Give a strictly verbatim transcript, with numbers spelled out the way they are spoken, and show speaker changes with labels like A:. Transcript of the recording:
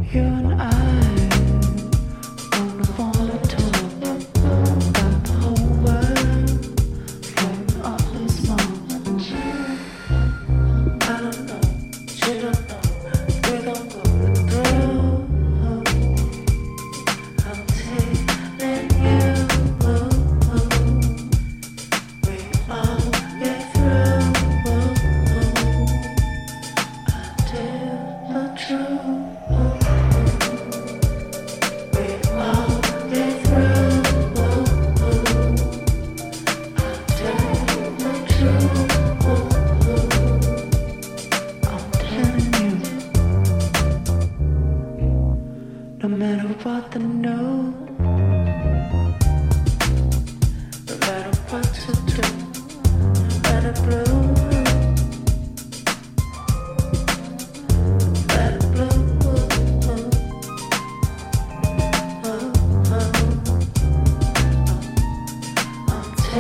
A: You and I wanna wanna talk about the whole world floating up in smoke. I don't know, she don't know, we don't go through. I'm telling you, we all get through. I tell the truth. No matter what the note